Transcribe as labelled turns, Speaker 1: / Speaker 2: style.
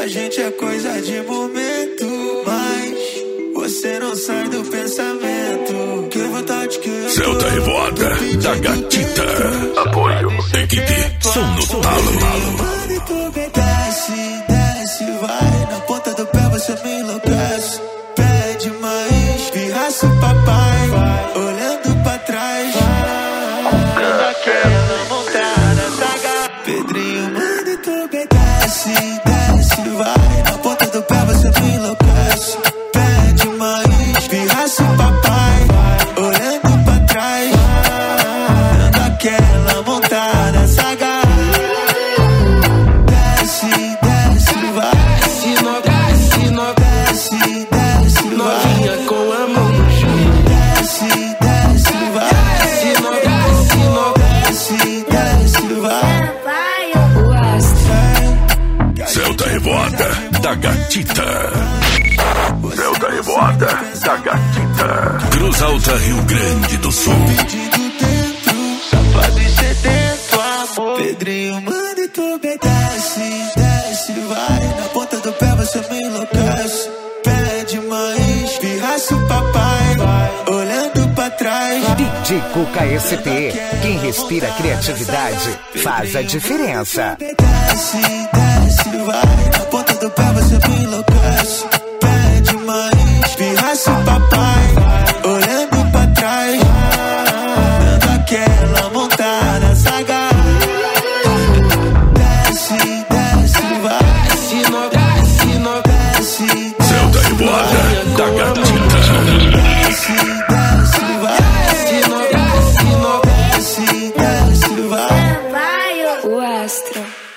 Speaker 1: pra gente é coisa de momento, mas você não sai do pensamento. Que vontade que eu
Speaker 2: Celta Revoada, da Gatita. Apoio, equipe, som no talo.
Speaker 1: Mano, tu desce, desce, vai. Na ponta do pé você me enlouquece. Pede mais, pirraça o papai, olhando pra trás. Daquela montada, saga. Pedrinho, mano, tu desce, desce, vai. Na ponta do pé você me enlouquece. Pede mais, pirraça o papai, olhando pra trás. Daquela montada, saga. Desce, desce, vai. Desce, desce,
Speaker 3: novinha com a mão no chão.
Speaker 1: desce, desce, vai. Desce, desce, vai.
Speaker 2: Celta Revoada, da Gatita. Celta Revoada, da Gatita. Cruz Alta, Rio Grande do Sul.
Speaker 1: Pedindo dentro, safado e sedento, amor. Pedrinho, manda e tu desce, desce, vai. Na ponta do pé você me enlouquece. Pede mais, pirraça o papai, olhando pra trás.
Speaker 4: DJ Cuca SP, quem respira criatividade faz a diferença.
Speaker 1: Desce, desce, vai. Na ponta do pé você me enlouquece. Pede mais, pirraça o papai, olhando pra trás. Dando aquela montada, saga. Desce, desce, vai. Desce,
Speaker 2: Celta Revoada, da Gatita.
Speaker 1: desce, desce, vai. Desce, desce, vai.
Speaker 5: O Astro.